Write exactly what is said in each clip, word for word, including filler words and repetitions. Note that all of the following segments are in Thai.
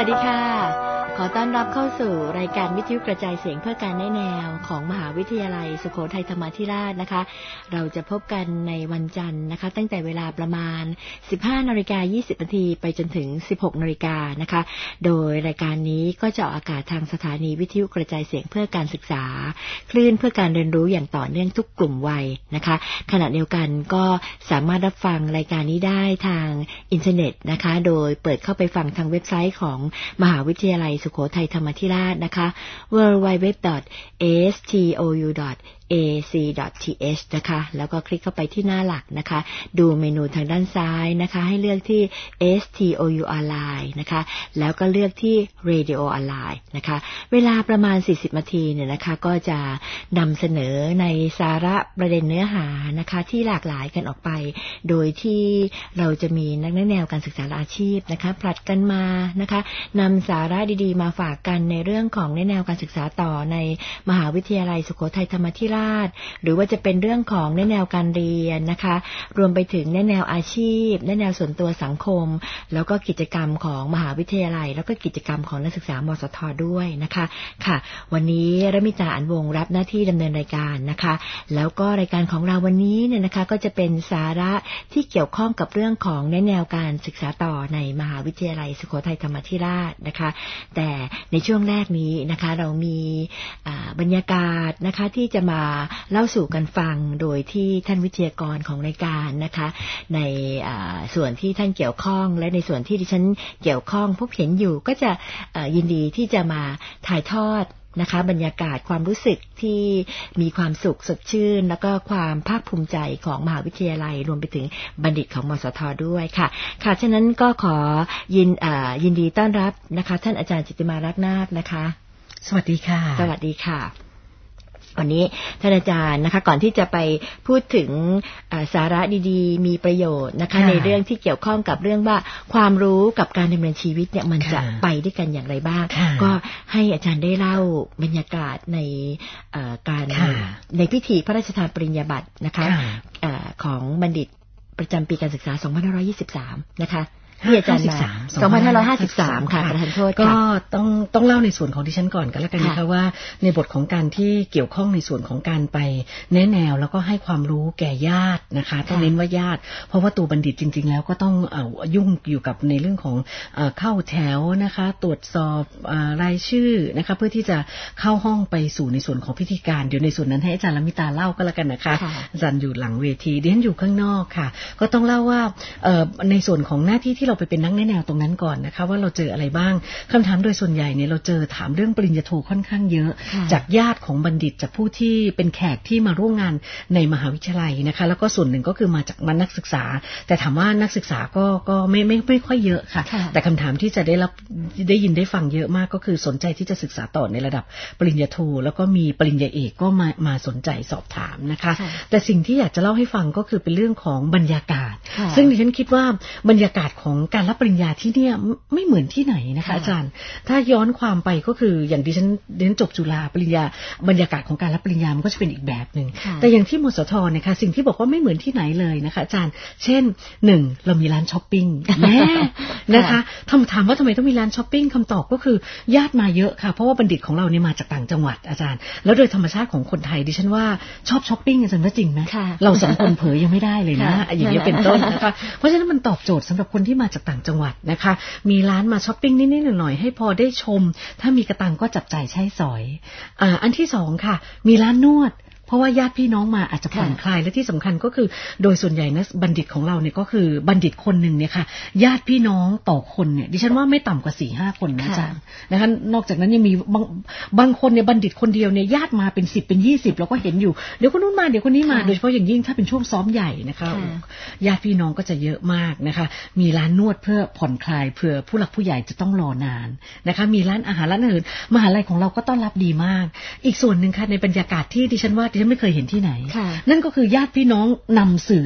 วัสดีค่ะขอต้อนรับเข้าสู่รายการวิทยุกระจายเสียงเพื่อการแนะแนวของมหาวิทยาลัยสุโขทัยธรรมาธิราชนะคะเราจะพบกันในวันจันทร์นะคะตั้งแต่เวลาประมาณ สิบห้านาฬิกายี่สิบนาทีไปจนถึง สิบหกนาฬิกานะคะโดยรายการนี้ก็จะออกอากาศทางสถานีวิทยุกระจายเสียงเพื่อการศึกษาคลื่นเพื่อการเรียนรู้อย่างต่อเนื่องทุกกลุ่มวัยนะคะขณะเดียวกันก็สามารถรับฟังรายการนี้ได้ทางอินเทอร์เน็ตนะคะโดยเปิดเข้าไปฟังทางเว็บไซต์ของมหาวิทยาลัยสุโขทัยธรรมาธิราชนะคะ ดับเบิลยู ดับเบิลยู ดับเบิลยู ดอท เอ เอส ที โอ ยู ดอท เอ ซี ดอท ที เอช นะคะแล้วก็คลิกเข้าไปที่หน้าหลักนะคะดูเมนูทางด้านซ้ายนะคะให้เลือกที่ เอ เอส ที โอ ยู Online นะคะแล้วก็เลือกที่ Radio Online นะคะเวลาประมาณสี่สิบนาทีเนี่ยนะคะก็จะนำเสนอในสาระประเด็นเนื้อหานะคะที่หลากหลายกันออกไปโดยที่เราจะมีนักแนวการศึกษาอาชีพนะคะผลัดกันมานะคะนำสาระดีๆมาฝากกันในเรื่องของแนวการศึกษาต่อในมหาวิทยาลัยสุโขทัยธรรมาธิราชหรือว่าจะเป็นเรื่องของแนวการเรียนนะคะรวมไปถึงแนวอาชีพแนวส่วนตัวสังคมแล้วก็กิจกรรมของมหาวิทยาลัยแล้วก็กิจกรรมของนักศึกษามสทด้วยนะคะค่ะวันนี้รมิตาอันวงรับหน้าที่ดำเนินรายการนะคะแล้วก็รายการของเราวันนี้เนี่ยนะคะก็จะเป็นสาระที่เกี่ยวข้องกับเรื่องของแนวการศึกษาต่อในมหาวิทยาลัยสุโขทัยธรรมาธิราชนะคะแต่ในช่วงแรกนี้นะคะเรามีบรรยากาศนะคะที่จะมาเล่าสู่กันฟังโดยที่ท่านวิทยากรของรายการนะคะในส่วนที่ท่านเกี่ยวข้องและในส่วนที่ดิฉันเกี่ยวข้องพบเห็นอยู่ก็จะยินดีที่จะมาถ่ายทอดนะคะบรรยากาศความรู้สึกที่มีความสุขสดชื่นแล้วก็ความภาคภูมิใจของมหาวิทยาลัยรวมไปถึงบัณฑิตของมสทด้วยค่ะค่ะฉะนั้นก็ขอยินยินดีต้อนรับนะคะท่านอาจารย์จิตติมารักนาถนะคะสวัสดีค่ะสวัสดีค่ะวันนี้ท่านอาจารย์นะคะก่อนที่จะไปพูดถึงสาระดีๆมีประโยชน์นะคะในเรื่องที่เกี่ยวข้องกับเรื่องว่าความรู้กับการดำเนินชีวิตเนี่ยมันจะไปด้วยกันอย่างไรบ้างก็ให้อาจารย์ได้เล่าบรรยากาศในการในพิธีพระราชทานปริญญาบัตรนะคะของบัณฑิตประจำปีการศึกษาสองพันห้าร้อยยี่สิบสามนะคะที่อาจารย์มาสองพันห้าร้อยห้าสิบสามค่ะประธานโทษก็ต้องต้องเล่าในส่วนของดิฉันก่อนกันแล้วกันนะคะว่าในบทของการที่เกี่ยวข้องในส่วนของการไปแนะแนวแล้วก็ให้ความรู้แก่ญาตินะคะต้องเน้นว่าญาติเพราะว่าตัวบัณฑิตจริงๆแล้วก็ต้องเอายุ่งอยู่กับในเรื่องของเข้าแถวนะคะตรวจสอบรายชื่อนะคะเพื่อที่จะเข้าห้องไปสู่ในส่วนของพิธีการเดี๋ยวในส่วนนั้นให้อาจารย์ลมิตาเล่าก็แล้วกันนะคะอาจารย์อยู่หลังเวทีดิฉันอยู่ข้างนอกค่ะก็ต้องเล่าว่าในส่วนของหน้าที่ที่เราไปเป็นนักแนะแนวตรงนั้นก่อนนะคะว่าเราเจออะไรบ้างคำถามโดยส่วนใหญ่เนี่ยเราเจอถามเรื่องปริญญาโทค่อนข้างเยอะจากญาติของบัณฑิตจากผู้ที่เป็นแขกที่มาร่วมงานในมหาวิทยาลัยนะคะแล้วก็ส่วนหนึ่งก็คือมาจากนักศึกษาแต่ถามว่านักศึกษาก็ก็ไม่ไม่ไม่ค่อยเยอะค่ะแต่คำถามที่จะได้รับได้ยินได้ฟังเยอะมากก็คือสนใจที่จะศึกษาต่อในระดับปริญญาโทแล้วก็มีปริญญาเอกก็มามาสนใจสอบถามนะคะแต่สิ่งที่อยากจะเล่าให้ฟังก็คือเป็นเรื่องของบรรยากาศซึ่งดิฉันคิดว่าบรรยากาศของการรับปริญญาที่เนี่ยไม่เหมือนที่ไหนนะคะอาจารย์ถ้าย้อนความไปก็คืออย่างดิฉันเรียนจบจุฬาปริญญาบรรยากาศของการรับปริญญามันก็จะเป็นอีกแบบนึงแต่อย่างที่มสทเนี่ยค่ะสิ่งที่บอกว่าไม่เหมือนที่ไหนเลยนะคะอาจารย์เช่นหนึ่งเรามีร้านช้อปปิ้งแม่นะคะถามถามว่าทำไมต้องมีร้านช้อปปิ้งคำตอบก็คือญาติมาเยอะค่ะเพราะว่าบัณฑิตของเราเนี่ยมาจากต่างจังหวัดอาจารย์แล้วโดยธรรมชาติของคนไทยดิฉันว่าชอบช้อปปิ้งอาจารย์ว่าจริงไหมเราสองคนเผยยังไม่ได้เลยนะอย่างนี้เป็นต้นนะคะเพราะฉะนั้นมันตอบโจทย์สำหรับคนที่มาจากต่างจังหวัดนะคะมีร้านมาช้อปปิ้งนิดๆหน่อยๆให้พอได้ชมถ้ามีกระตังก็จับจ่ายใช้สอยอ่าอันที่สองค่ะมีร้านนวดเพราะว่าญาติพี่น้องมาอาจจะผ่อนคลายและที่สำคัญก็คือโดยส่วนใหญ่นะบัณฑิตของเราเนี่ยก็คือบัณฑิตคนหนึ่งเนี่ยค่ะญาติพี่น้องต่อคนเนี่ยดิฉันว่าไม่ต่ำกว่า สี่ห้า คนนะอาจารย์นะคะนอกจากนั้นยังมีบางบางคนเนี่ยบัณฑิตคนเดียวเนี่ยญาติมาเป็นสิบเป็นยี่สิบเราก็เห็นอยู่เดี๋ยวคนนู้นมาเดี๋ยวคนนี้มาโดยเฉพาะอย่างยิ่งถ้าเป็นช่วงซ้อมใหญ่นะคะญาติพี่น้องก็จะเยอะมากนะคะมีร้านนวดเพื่อผ่อนคลายเผื่อผู้หลักผู้ใหญ่จะต้องรอนานนะคะมีร้านอาหารร้านอื่นมหาลัยของเราก็ต้อนรับดีมากอีกส่วนนึงค่ะในบรรยากาศที่ดิฉันว่าดิฉันไม่เคยเห็นที่ไหนนั่นก็คือญาติพี่น้องนำเสือค่ะ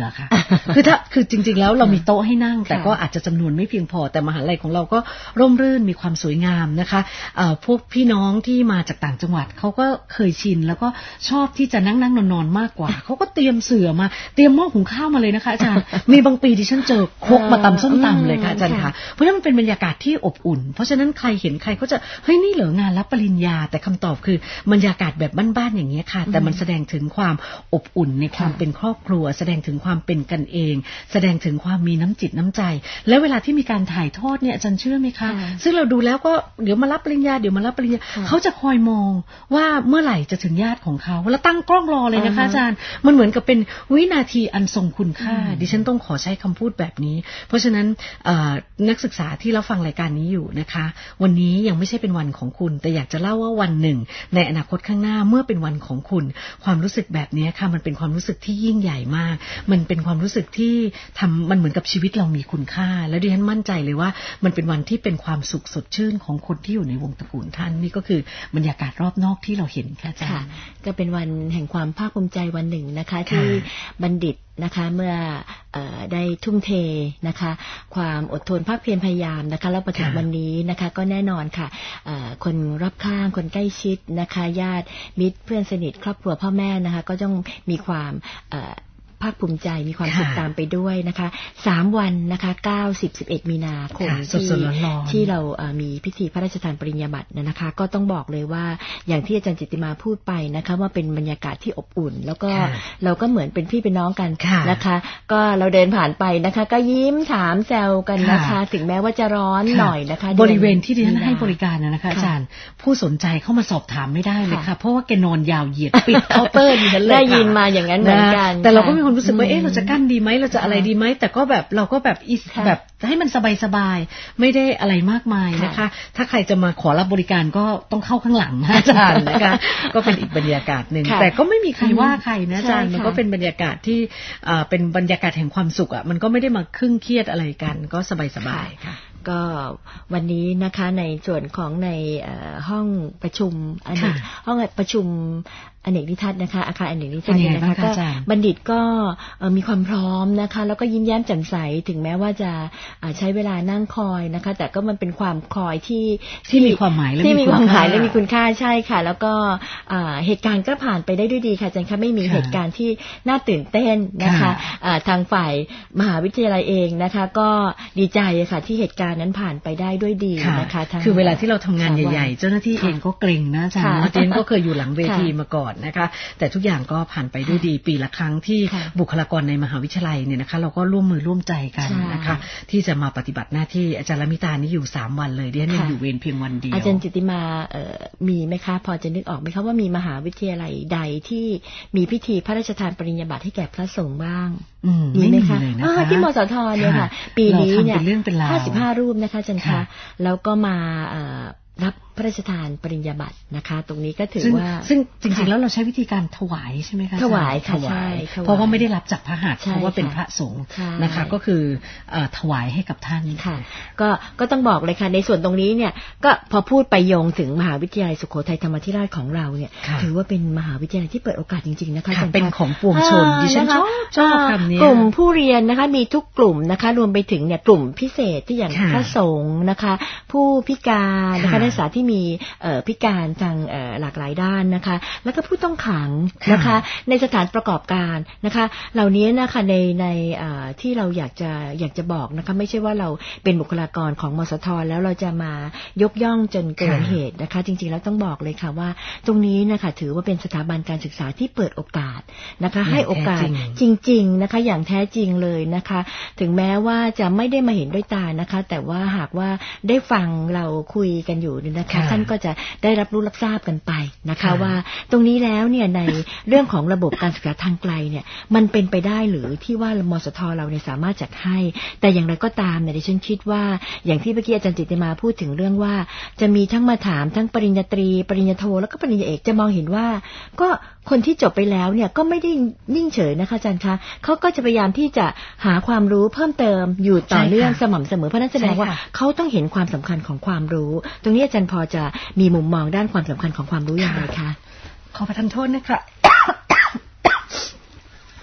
คือถ้าคือจริงๆแล้วเรามีโต๊ะให้นั่งแต่ก็อาจจะจำนวนไม่เพียงพอแต่มหาลัยของเราก็ร่มรื่นมีความสวยงามนะคะพวกพี่น้องที่มาจากต่างจังหวัดเขาก็เคยชินแล้วก็ชอบที่จะนั่งนั่งนอนๆมากกว่าเขาก็เตรียมเสื่อมาเตรียมหม้อหุงข้าวมาเลยนะคะอาจารย์มีบางปีที่ฉันเจอครกมาตำส้มตำเลยค่ะอาจารย์ค่ะเพราะฉะนั้นมันเป็นบรรยากาศที่อบอุ่นเพราะฉะนั้นใครเห็นใครก็จะเฮ้ยนี่เหรองานรับปริญญาแต่คำตอบคือบรรยากาศแบบบ้านๆอย่างนี้ค่ะแต่มันแสดงถึงความอบอุ่นในความเป็นครอบครัวแสดงถึงความเป็นกันเองแสดงถึงความมีน้ำจิตน้ำใจและเวลาที่มีการถ่ายทอดเนี่ยอาจารย์เชื่อไหมคะซึ่งเราดูแล้วก็เดี๋ยวมารับปริญญาเดี๋ยวมารับปริญญาเขาจะคอยมองว่าเมื่อไหร่จะถึงญาติของเขาแล้วตั้งกล้องรอเลยนะคะอาจารย์มันเหมือนกับเป็นวินาทีอันทรงคุณค่าดิฉันต้องขอใช้คำพูดแบบนี้เพราะฉะนั้นนักศึกษาที่รับฟังรายการนี้อยู่นะคะวันนี้ยังไม่ใช่เป็นวันของคุณแต่อยากจะเล่าว่าวันหนึ่งในอนาคตข้างหน้าเมื่อเป็นวันของคุณความรู้สึกแบบนี้ค่ะมันเป็นความรู้สึกที่ยิ่งใหญ่มากมันเป็นความรู้สึกที่ทำมันเหมือนกับชีวิตเรามีคุณค่าแล้วดิฉันมั่นใจเลยว่ามันเป็นวันที่เป็นความสุขสดชื่นของคนที่อยู่ในวงตระกูลท่านนี่ก็คือบรรยากาศรอบนอกที่เราเห็นค่ะอาจารย์ก็เป็นวันแห่งความภาคภูมิใจวันหนึ่งนะคะที่บัณฑิตนะคะเมื่อได้ทุ่มเทนะคะความอดทนภาคเพียรพยายามนะคะแล้วมาถึงวันนี้นะคะก็แน่นอนค่ะคนรอบข้างคนใกล้ชิดนะคะญาติมิตรเพื่อนสนิทครอบครัวพ่อแม่นะคะก็ต้องมีความภาคภูมิใจมีความสุขตามไปด้วยนะคะสามวันนะคะเก้า สิบ สิบเอ็ดมีนาคมที่ที่เรามีพิธีพระราชทานปริญญาบัตรนะคะก็ต้องบอกเลยว่าอย่างที่อาจารย์จิตติมาพูดไปนะคะว่าเป็นบรรยากาศที่อบอุ่นแล้วก็เราก็เหมือนเป็นพี่เป็นน้องกันนะคะก็เราเดินผ่านไปนะคะก็ยิ้มถามแซวกันนะคะถึงแม้ว่าจะร้อนหน่อยนะคะบริเวณที่ดิฉันให้บริการนะคะอาจารย์ผู้สนใจเข้ามาสอบถามไม่ได้เลยค่ะเพราะว่าแกนอนยาวเหยียดปิดเคาน์เตอร์ดิฉันเลยได้ยินมาอย่างนั้นเหมือนกันแต่เราก็มีความรู้สึกว่าเอ๊ะเราจะกั้นดีไหมเราจะอะไรดีไหมแต่ก็แบบเราก็แบบแบบให้มันสบายๆไม่ได้อะไรมากมายนะคะถ้าใครจะมาขอรับบริการก็ต้องเข้าข้างหลังอาจารย์นะคะก็เป็นอีกบรรยากาศหนึ่งแต่ก็ไม่มีใครว่าใครนะอาจารย์มันก็เป็นบรรยากาศที่เป็นบรรยากาศแห่งความสุขอ่ะมันก็ไม่ได้มาครึ่งเครียดอะไรกันก็สบายๆค่ะก็วันนี้นะคะในส่วนของในห้องประชุมอเนกห้องประชุมอเนกนิทัศน์นะคะอาคารอเนกนิทัศน์นะคะก็บัณฑิตก็มีความพร้อมนะคะแล้วก็ยิ้มแย้มแจ่มใสถึงแม้ว่าจะใช้เวลานั่งคอยนะคะแต่ก็มันเป็นความคอยที่ที่มีความหมายและที่มีความหมายและมีคุณค่าใช่ค่ะแล้วก็เหตุการณ์ก็ผ่านไปได้ด้วยดีค่ะอาจารย์คะไม่มีเหตุการณ์ที่น่าตื่นเต้นนะคะทางฝ่ายมหาวิทยาลัยเองนะคะก็ดีใจค่ะที่เหตุการณ์นั้นผ่านไปได้ด้วยดีนะคะคือเวลาที่เราทำงานใหญ่ๆเจ้าหน้าที่เองก็เกรงนะอาจารย์อาจารย์ก็เคยอยู่หลังเวทีมาก่อนนะคะแต่ทุกอย่างก็ผ่านไปด้วยดีปีละครั้งที่บุคลากรในมหาวิทยาลัยเนี่ยนะคะเราก็ร่วมมือร่วมใจกันนะคะที่จะมาปฏิบัติหน้าที่อาจารย์ละมิตานี่อยู่สามวันเลยดิฉันยังอยู่เวรเพียงวันเดียวอาจารย์จิตติมามีไหมคะพอจะนึกออกไหมคะว่ามีมหาวิทยาลัยใดที่มีพิธีพระราชทานปริญญาบัตรให้แก่พระสงฆ์บ้างมีไหมคะที่มสทเนี่ยค่ะปีนี้เนี่ยห้าสิบห้ารูปนะคะอาจารย์คะแล้วก็มารับพระราชทานปริญญาบัตรนะคะตรงนี้ก็ถือว่าซึ่งจริงๆแล้วเราใช้วิธีการถวายใช่ไหมคะถวายค่ะใช่เพราะว่าไม่ได้รับจากพระหัตถ์เพราะว่าเป็นพระสงฆ์นะคะก็คือถวายให้กับท่านค่ะก็ก็ต้องบอกเลยค่ะในส่วนตรงนี้เนี่ยก็พอพูดไปโยงถึงมหาวิทยาลัยสุโขทัยธรรมาธิราชของเราเนี่ยถือว่าเป็นมหาวิทยาลัยที่เปิดโอกาสจริงๆนะคะเป็นของปวงชนดิฉันชอบชอบคำนี้กลุ่มผู้เรียนนะคะมีทุกกลุ่มนะคะรวมไปถึงเนี่ยกลุ่มพิเศษที่อย่างพระสงฆ์นะคะผู้พิการนะคะนักศึกษาที่มีพิการทางหลากหลายด้านนะคะแล้วก็ผู้ต้องขังนะคะในสถานประกอบการนะคะเหล่านี้นะคะในในที่เราอยากจะอยากจะบอกนะคะไม่ใช่ว่าเราเป็นบุคลากรของมสทแล้วเราจะมายกย่องจนเกินเหตุนะคะจริงๆแล้วต้องบอกเลยค่ะว่าตรงนี้นะคะถือว่าเป็นสถาบันการศึกษาที่เปิดโอกาสนะคะให้โอกาสจริงๆนะคะอย่างแท้จริงเลยนะคะถึงแม้ว่าจะไม่ได้มาเห็นด้วยตานะคะแต่ว่าหากว่าได้ฟังเราคุยกันอยู่นะคะท่านก็จะได้รับรู้รับทราบกันไปนะคะว่าตรงนี้แล้วเนี่ยในเรื่องของระบบการศึกษาทางไกลเนี่ยมันเป็นไปได้หรือที่ว่ามสทเราเนี่ยสามารถจัดให้แต่อย่างไรก็ตามเนี่ยดิฉันคิดว่าอย่างที่เมื่อกี้อาจารย์จิตติมาพูดถึงเรื่องว่าจะมีทั้งมาถามทั้งปริญญาตรีปริญญาโทแล้วก็ปริญญาเอกจะมองเห็นว่าก็คนที่จบไปแล้วเนี่ยก็ไม่ได้นิ่งเฉยนะคะอาจารย์คะเขาก็จะพยายามที่จะหาความรู้เพิ่มเติมอยู่ต่อเนื่องสม่ำเสมอเพราะนั้นแสดงว่าเขาต้องเห็นความสำคัญของความรู้ตรงนี้อาจารย์พอจะมีมุมมองด้านความสำคัญของความรู้อย่างไรคะขอประทานโทษนะคะ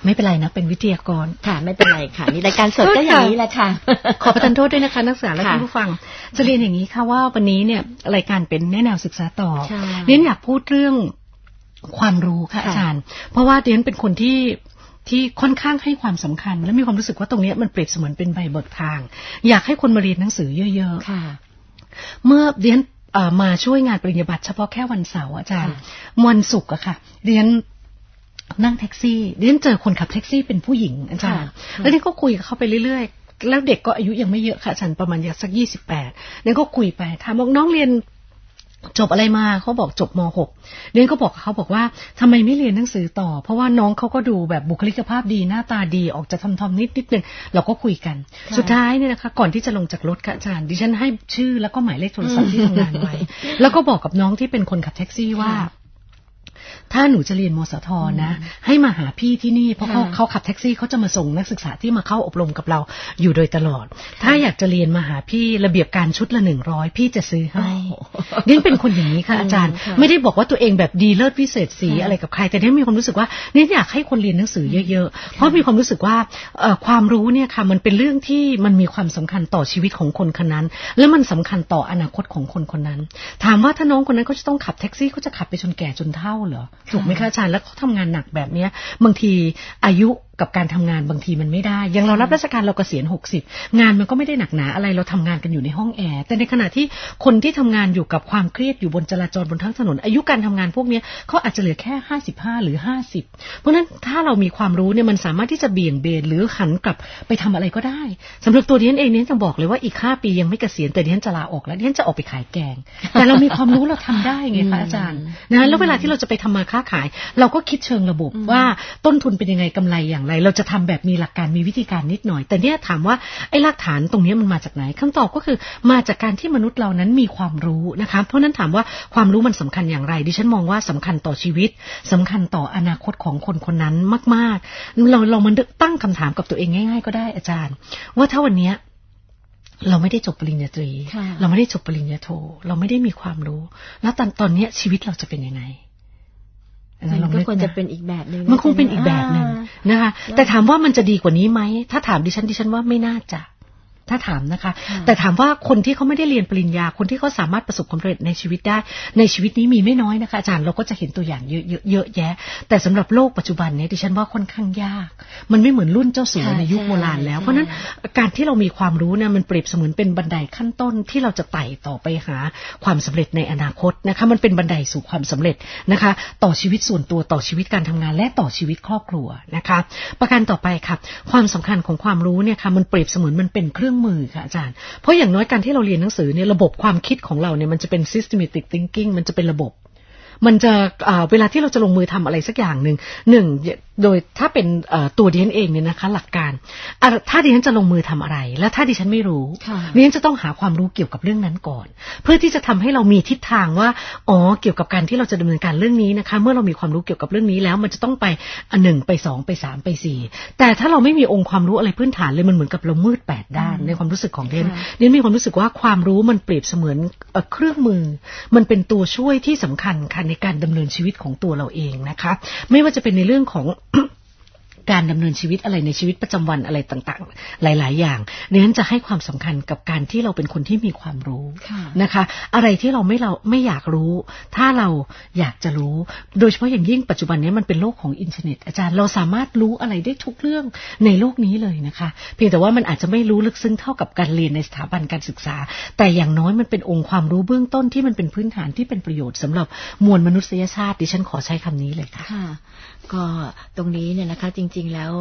ไม่เป็นไรนะเป็นวิทยากรค่ะไม่เป็นไรค่ะนี่รายการสดก็อย่างนี้แหละค่ะขอประทานโทษด้วยนะคะนักศึกษาและท่านผู้ฟังจะเรียนอย่างนี้ค่ะว่าวันนี้เนี่ยรายการเป็นแนะแนวศึกษาต่อเรียนอยากพูดเรื่องความรู้ค่ะอาจารย์เพราะว่าเรียนเป็นคนที่ที่ค่อนข้างให้ความสำคัญและมีความรู้สึกว่าตรงนี้มันเปรียบเสมือนเป็นใบเบิกทางอยากให้คนมาเรียนหนังสือเยอะๆเมื่อเรียนมาช่วยงานปริญญาบัตรเฉพาะแค่วันเสาร์อาจารย์วันศุกร์อะค่ะเรียนนั่งแท็กซี่เรียนเจอคนขับแท็กซี่เป็นผู้หญิงอาจารย์แล้วเรียนก็คุยกับเขาไปเรื่อยๆแล้วเด็กก็อายุยังไม่เยอะค่ะอาจารย์ประมาณสักยี่สิบแปดเรียนก็คุยไปถามบอกน้องเรียนจบอะไรมาเขาบอกจบม หกเรียนก็บอกเขาบอกว่าทำไมไม่เรียนหนังสือต่อเพราะว่าน้องเขาก็ดูแบบบุคลิกภาพดีหน้าตาดีออกจะทำๆนิดนิดนึงเราก็คุยกันสุดท้ายเนี่ยนะคะก่อนที่จะลงจากรถค่ะอาจารย์ดิฉันให้ชื่อแล้วก็หมายเลขโทรศัพท์ที่ทำงานไว้แล้วก็บอกกับน้องที่เป็นคนขับแท็กซี่ว่าถ้าหนูจะเรียนมสทนะให้มาหาพี่ที่นี่เพราะเขาเขาขับแท็กซี่เขาจะมาส่งนักศึกษาที่มาเข้าอบรมกับเราอยู่โดยตลอดถ้าอยากจะเรียนมาหาพี่ระเบียบการชุดละหนึ่งร้อยพี่จะซื้อให้นี่เป็นคนอย่างนี้ค่ะอาจารย์ไม่ได้บอกว่าตัวเองแบบดีเลิศวิเศษสีอะไรกับใครแต่นี่มีความรู้สึกว่านี่อยากให้คนเรียนหนังสือเยอะๆเพราะมีความรู้สึกว่าความรู้เนี่ยค่ะมันเป็นเรื่องที่มันมีความสำคัญต่อชีวิตของคนคนนั้นและมันสำคัญต่ออนาคตของคนคนนั้นถามว่าถ้าน้องคนนั้นเขาจะต้องขับแท็กซี่เขาจะขับไปจนแก่จนเฒ่าเหรอถูกไหมคะอาจารย์แล้วเขาทำงานหนักแบบนี้บางทีอายุกับการทำงานบางทีมันไม่ได้อย่างเรารับราชการเราเกษียณหกสิบงานมันก็ไม่ได้หนักหนาอะไรเราทำงานกันอยู่ในห้องแอร์แต่ในขณะที่คนที่ทำงานอยู่กับความเครียดอยู่บนจราจรบนท้องถนนอายุการทำงานพวกนี้เขาอาจจะเหลือแค่ห้าสิบห้าหรือห้าสิบเพราะฉะนั้นถ้าเรามีความรู้เนี่ยมันสามารถที่จะเบี่ยงเบนหรือหันกลับไปทำอะไรก็ได้สำหรับตัวดิฉันเองเนี่ยจะบอกเลยว่าอีกห้าปียังไม่เกษียณแต่ดิฉันจะลาออกแล้วดิฉันจะออกไปขายแกงแต่เรามีความรู้เราทำได้ไงคะอาจารย์นะแล้วเวลาที่เราจะไปทำมาค้าขายเราก็คิดเชิงระบบว่าต้นทุนเป็นยังไงกำไรอย่างไรเราจะทำแบบมีหลักการมีวิธีการนิดหน่อยแต่เนี่ยถามว่าไอ้หลักฐานตรงนี้มันมาจากไหนคำตอบก็คือมาจากการที่มนุษย์เรานั้นมีความรู้นะคะเพราะนั้นถามว่าความรู้มันสำคัญอย่างไรดิฉันมองว่าสำคัญต่อชีวิตสำคัญต่ออนาคตของคนคนนั้นมากๆเราเรามันตั้งคำถามกับตัวเองง่ายๆก็ได้อาจารย์ว่าถ้าวันนี้เราไม่ได้จบปริญญาตรีเราไม่ได้จบปริญญาโทเราไม่ได้มีความรู้แล้วตอนตอนนี้ชีวิตเราจะเป็นยังไงมันก็ควรจะเป็นอีกแบบนึงมันคงเป็นอีกแบบนึงนะคะแต่ถามว่ามันจะดีกว่านี้ไหมถ้าถามดิฉันดิฉันว่าไม่น่าจะถ้าถามนะคะแต่ถามว่าคนที่เขาไม่ได้เรียนปริญญาคนที่เขาสามารถประสบความสำเร็จในชีวิตได้ในชีวิตนี้มีไม่น้อยนะคะอาจารย์เราก็จะเห็นตัวอย่างเยอะๆเยอะแยะแต่สำหรับโลกปัจจุบันนี้ดิฉันว่าค่อนข้างยากมันไม่เหมือนรุ่นเจ้าสัวในยุคโบราณแล้วเพราะนั้นการที่เรามีความรู้เนี่ยมันเปรียบเสมือนเป็นบันไดขั้นต้นที่เราจะไต่ต่อไปหาความสำเร็จในอนาคตนะคะมันเป็นบันไดสู่ความสำเร็จนะคะต่อชีวิตส่วนตัวต่อชีวิตการทำงานและต่อชีวิตครอบครัวนะคะประการต่อไปค่ะความสำคัญของความรู้เนี่ยค่ะมันเปรียบเสมือนมันเป็นเครื่องมือค่ะอาจารย์เพราะอย่างน้อยการที่เราเรียนหนังสือเนี่ยระบบความคิดของเราเนี่ยมันจะเป็น systematic thinking มันจะเป็นระบบมันจะเวลาที่เราจะลงมือทำอะไรสักอย่างหนึ่งหนึ่งโดยถ้าเป็นตัวดิฉันเองเนี่ยนะคะหลักการถ้าดิฉันจะลงมือทำอะไรแล้วถ้าดิฉันไม่รู้ดิฉันจะต้องหาความรู้เกี่ยวกับเรื่องนั้นก่อนเพื่อที่จะทำให้เรามีทิศทางว่าอ๋อเกี่ยวกับการที่เราจะดำเนินการเรื่องนี้นะคะเมื่อเรามีความรู้เกี่ยวกับเรื่องนี้แล้วมันจะต้องไปอันหนึ่งไปสองไปสามไปสี่แต่ถ้าเราไม่มีองค์ความรู้อะไรพื้นฐานเลยมันเหมือนกับเรามืดแปดด้านในความรู้สึกของดิฉันดิฉันมีความรู้สึกว่าความรู้มันเปรียบเสมือนเครื่องมือมันเป็นตัวช่วยที่สำคัญค่ะในการดำเนินชีวิตของตัวเราเองนะคะไม่ว่าจะเป็นในเรื่องของ การดำเนินชีวิตอะไรในชีวิตประจำวันอะไรต่างๆหลายๆอย่างดิฉันจะให้ความสำคัญกับการที่เราเป็นคนที่มีความรู้นะคะอะไรที่เราไม่เราไม่อยากรู้ถ้าเราอยากจะรู้โดยเฉพาะอย่างยิ่งปัจจุบันนี้มันเป็นโลกของอินเทอร์เน็ตอาจารย์เราสามารถรู้อะไรได้ทุกเรื่องในโลกนี้เลยนะคะเพียงแต่ว่ามันอาจจะไม่รู้ลึกซึ้งเท่ากับการเรียนในสถาบันการศึกษาแต่อย่างน้อยมันเป็นองค์ความรู้เบื้องต้นที่มันเป็นพื้นฐานที่เป็นประโยชน์สำหรับมวลมนุษยชาติดิฉันขอใช้คำนี้เลยค่ะก็ตรงนี้เนี่ยนะคะจริงๆแล้ว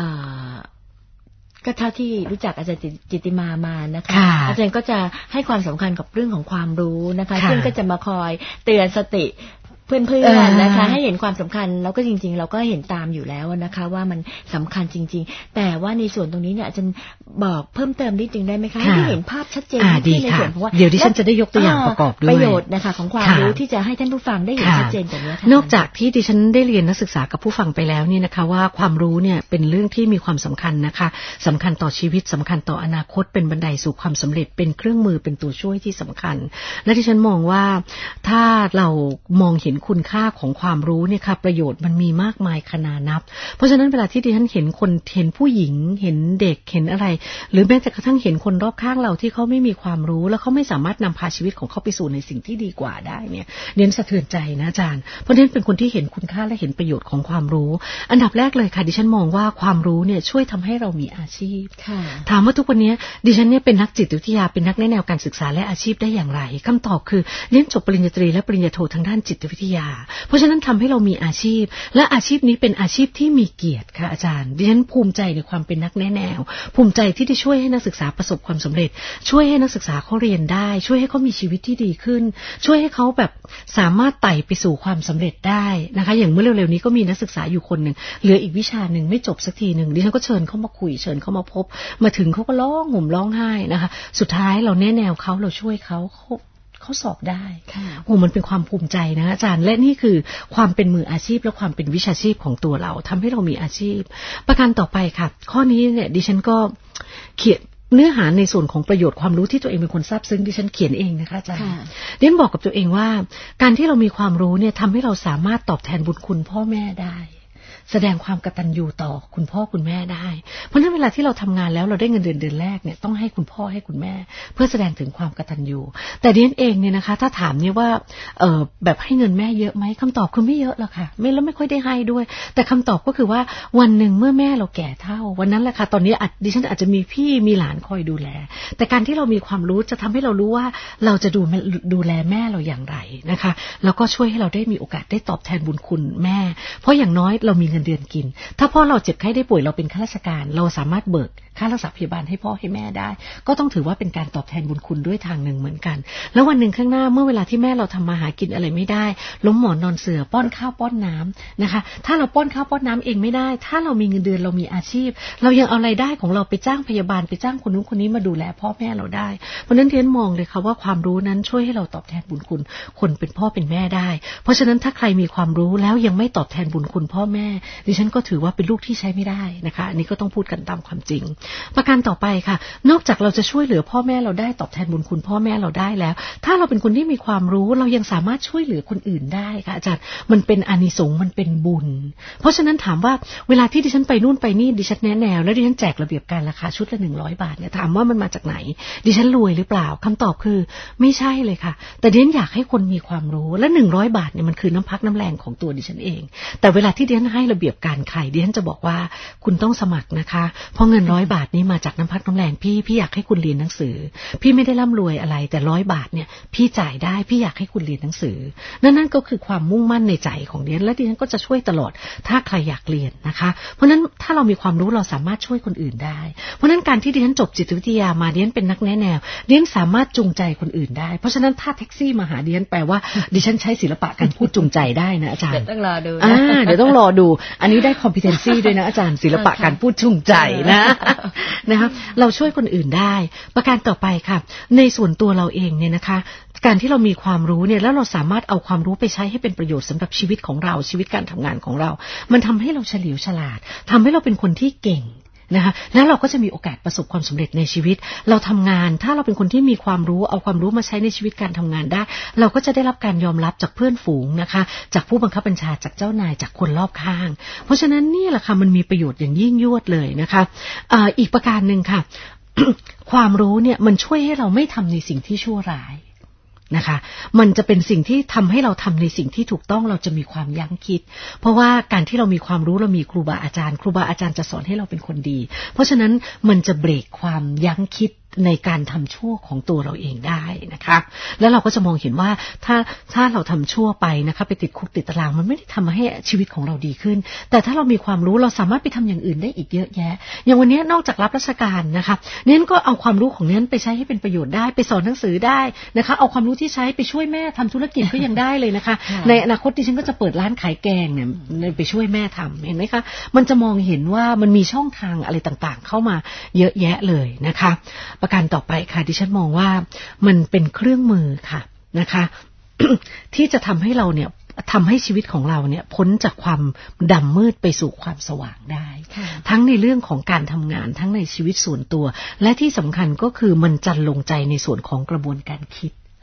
ก็เท่าที่รู้จักอาจารย์จิตติมามานะคะอาจารย์ก็จะให้ความสำคัญกับเรื่องของความรู้นะคะซึ่งก็จะมาคอยเตือนสติเพื่อนๆนะคะให้เห็นความสำคัญแล้วก็จริงๆเราก็เห็นตามอยู่แล้วนะคะว่ามันสำคัญจริงๆแต่ว่าในส่วนตรงนี้เนี่ยอาจารย์บอกเพิ่มเติมนิดนึงได้ไหมคะให้เห็นภาพชัดเจนที่ในส่วนของว่าเดี๋ยวดิฉันจะได้ยกตัวอย่างประกอบด้วยประโยชน์นะคะของความรู้ที่จะให้ท่านผู้ฟังได้เห็นชัดเจนแบบนี้ค่ะนอกจากที่ดิฉันได้เรียนนักศึกษากับผู้ฟังไปแล้วเนี่ยนะคะว่าความรู้เนี่ยเป็นเรื่องที่มีความสำคัญนะคะสำคัญต่อชีวิตสำคัญต่ออนาคตเป็นบันไดสู่ความสำเร็จเป็นเครื่องมือเป็นตัวช่วยที่สำคัญและดิฉันมองว่าถ้าเรามองเห็นคุณค่าของความรู้เนี่ยค่ะประโยชน์มันมีมากมายขนานับเพราะฉะนั้นเวลาที่ดิฉันเห็นคนเห็นผู้หญิงเห็นเด็กเห็นอะไรหรือแม้แต่กระทั่งเห็นคนรอบข้างเราที่เขาไม่มีความรู้แล้วเขาไม่สามารถนำพาชีวิตของเขาไปสู่ในสิ่งที่ดีกว่าได้เนี่ยเน้นสะเทือนใจนะอาจารย์เพราะฉะนั้นเป็นคนที่เห็นคุณค่าและเห็นประโยชน์ของความรู้อันดับแรกเลยค่ะดิฉันมองว่าความรู้เนี่ยช่วยทำให้เรามีอาชีพถามว่าทุกวันนี้ดิฉันเนี่ยเป็นนักจิตวิทยาเป็นนักแนะแนวการศึกษาและอาชีพได้อย่างไรคำตอบคือเรียนจบปริญญาตรีและปริญญาโททางด้านจิตวิทยาเพราะฉะนั้นทำให้เรามีอาชีพและอาชีพนี้เป็นอาชีพที่มีเกียรติค่ะอาจารย์ดิฉันภูมิใจในความเป็นนักแนะแนวภูมิใจที่ได้ช่วยให้นักศึกษาประสบความสำเร็จช่วยให้นักศึกษาเขาเรียนได้ช่วยให้เขามีชีวิตที่ดีขึ้นช่วยให้เขาแบบสามารถไต่ไปสู่ความสำเร็จได้นะคะอย่างเมื่อเร็วๆนี้ก็มีนักศึกษาอยู่คนหนึ่งเหลืออีกวิชาหนึ่งไม่จบสักทีหนึ่งดิฉันก็เชิญเขามาคุยเชิญเขามาพบมาถึงเขาก็ร้องห่มร้องไห้นะคะสุดท้ายเราแนะแนวเขาเราช่วยเขาเขาเขาสอบได้โอ้มันเป็นความภูมิใจนะอาจารย์และนี่คือความเป็นมืออาชีพและความเป็นวิชาชีพของตัวเราทำให้เรามีอาชีพประการต่อไปค่ะข้อนี้เนี่ยดิฉันก็เขียนเนื้อหาในส่วนของประโยชน์ความรู้ที่ตัวเองเป็นคนทราบซึ้งดิฉันเขียนเองนะคะอาจารย์ดิฉันบอกกับตัวเองว่าการที่เรามีความรู้เนี่ยทำให้เราสามารถตอบแทนบุญคุณพ่อแม่ได้แสดงความกตัญญูต่อคุณพ่อคุณแม่ได้เพราะฉะนั้นเวลาที่เราทำงานแล้วเราได้เงินเดือนเดือนแรกเนี่ยต้องให้คุณพ่อให้คุณแม่เพื่อแสดงถึงความกตัญญูแต่ดิฉันเองเนี่ยนะคะถ้าถามเนี่ยว่าเออแบบให้เงินแม่เยอะไหมคำตอบคือไม่เยอะหรอกค่ะไม่แล้วไม่ค่อยได้ให้ด้วยแต่คำตอบก็คือว่าวันหนึ่งเมื่อแม่เราแก่เฒ่าวันนั้นแหละค่ะตอนนี้ดิฉันอาจจะมีพี่มีหลานคอยดูแลแต่การที่เรามีความรู้จะทำให้เรารู้ว่าเราจะดูดูแลแม่เราอย่างไรนะคะแล้วก็ช่วยให้เราได้มีโอกาสได้ตอบแทนบุญคุณแม่เพราะอย่างน้อยเรามีเงินเดือนกินถ้าพ่อเราเจ็บไข้ได้ป่วยเราเป็นข้าราชการเราสามารถเบิกค่ารักษาพยาบาลให้พ่อให้แม่ได้ก็ต้องถือว่าเป็นการตอบแทนบุญคุณด้วยทางหนึ่งเหมือนกันแล้ววันหนึ่งข้างหน้าเมื่อเวลาที่แม่เราทำมาหากินอะไรไม่ได้ล้มหมอนนอนเสื่อป้อนข้าวป้อนน้ำนะคะถ้าเราป้อนข้าวป้อนน้ำเองไม่ได้ถ้าเรามีเงินเดือนเรามีอาชีพเรายังเอารายได้ของเราไปจ้างพยาบาลไปจ้างคนนู้นคนนี้มาดูแลพ่อแม่เราได้เพราะนั้นเทียนมองเลยค่ะว่าความรู้นั้นช่วยให้เราตอบแทนบุญคุณคนเป็นพ่อเป็นแม่ได้เพราะฉะนั้นถ้าใครมีความรู้แล้วยังไม่ตอบแทนบุญคุณพ่อแม่ดิฉันก็ถือว่าเป็นลูกที่ใช้ไม่ได้นะคะอันนี้ก็ต้องพูดกันตามความจริงประการต่อไปค่ะนอกจากเราจะช่วยเหลือพ่อแม่เราได้ตอบแทนบุญคุณพ่อแม่เราได้แล้วถ้าเราเป็นคนที่มีความรู้เรายังสามารถช่วยเหลือคนอื่นได้ค่ะอาจารย์มันเป็นอานิสงส์มันเป็นบุญเพราะฉะนั้นถามว่าเวลาที่ดิฉันไปนู่นไปนี่ดิฉันแนะแนวแล้วดิฉันแจกระเบียบการราคาชุดละหนึ่งร้อยบาทเนี่ยถามว่ามันมาจากไหนดิฉันรวยหรือเปล่าคำตอบคือไม่ใช่เลยค่ะแต่ดิฉันอยากให้คนมีความรู้และหนึ่งร้อยบาทเนี่ยมันคือน้ำพักน้ำแรงของตัวดิฉันเองแต่เวลาที่ดิฉันให้ระเบียบการใครดิฉันจะบอกว่าคุณต้องสมัครนะคะเพราะเงินร้อยบาทนี้มาจากน้ำพักน้ำแรงพี่พี่อยากให้คุณเรียนหนังสือพี่ไม่ได้ร่ำรวยอะไรแต่ร้อยบาทเนี่ยพี่จ่ายได้พี่อยากให้คุณเรียนหนังสือนั่นนั่นก็คือความมุ่งมั่นในใจของดิฉันและดิฉันก็จะช่วยตลอดถ้าใครอยากเรียนนะคะเพราะนั้นถ้าเรามีความรู้เราสามารถช่วยคนอื่นได้เพราะนั้นการที่ดิฉันจบจิตวิทยามาดิฉันเป็นนักแนะแนวดิฉันสามารถจูงใจคนอื่นได้เพราะฉะนั้นถ้าแท็กซี่มาหาดิฉันแปลว่าดิฉันใช้ศิลปะการพูดจูงใจได้นะอาจารย์เดี๋ยวต้องรอดูอ่าเดี๋ยวต้องรอดูอันนี้ได้ competency ด้วยนะอาจารย์ศิลปะการพูดจูงใจนะนะคะเราช่วยคนอื่นได้ประการต่อไปค่ะในส่วนตัวเราเองเนี่ยนะคะการที่เรามีความรู้เนี่ยแล้วเราสามารถเอาความรู้ไปใช้ให้เป็นประโยชน์สำหรับชีวิตของเราชีวิตการทำงานของเรามันทำให้เราเฉลียวฉลาดทำให้เราเป็นคนที่เก่งนะคะแล้วเราก็จะมีโอกาสประสบความสำเร็จในชีวิตเราทำงานถ้าเราเป็นคนที่มีความรู้เอาความรู้มาใช้ในชีวิตการทำงานได้เราก็จะได้รับการยอมรับจากเพื่อนฝูงนะคะจากผู้บังคับบัญชาจากเจ้านายจากคนรอบข้างเพราะฉะนั้นนี่แหละค่ะมันมีประโยชน์อย่างยิ่งยวดเลยนะคะอ่าอีกประการนึงค่ะ ความรู้เนี่ยมันช่วยให้เราไม่ทำในสิ่งที่ชั่วร้ายนะคะมันจะเป็นสิ่งที่ทำให้เราทำในสิ่งที่ถูกต้องเราจะมีความยั้งคิดเพราะว่าการที่เรามีความรู้เรามีครูบาอาจารย์ครูบาอาจารย์จะสอนให้เราเป็นคนดีเพราะฉะนั้นมันจะเบรกความยั้งคิดในการทำชั่วของตัวเราเองได้นะคะแล้วเราก็จะมองเห็นว่าถ้าถ้าเราทำชั่วไปนะคะไปติดคุกติดตารางมันไม่ได้ทำให้ชีวิตของเราดีขึ้นแต่ถ้าเรามีความรู้เราสามารถไปทำอย่างอื่นได้อีกเยอะแยะอย่างวันนี้นอกจากรับราชการนะคะเน้นก็เอาความรู้ของเน้นไปใช้ให้เป็นประโยชน์ได้ไปสอนหนังสือได้นะคะเอาความรู้ที่ใช้ไปช่วยแม่ทำธุรกิจก็ยังได้เลยนะคะในอนาคตดิฉันก็จะเปิดร้านขายแกงเนี่ยไปช่วยแม่ทำเห็นไหมคะมันจะมองเห็นว่ามันมีช่องทางอะไรต่างๆเข้ามาเยอะแยะเลยนะคะประการต่อไปค่ะดิฉันมองว่ามันเป็นเครื่องมือค่ะนะคะ ที่จะทำให้เราเนี่ยทำให้ชีวิตของเราเนี่ยพ้นจากความดำมืดไปสู่ความสว่างได้ทั้งในเรื่องของการทำงานทั้งในชีวิตส่วนตัวและที่สำคัญก็คือมันจันลงใจในส่วนของกระบวนการคิด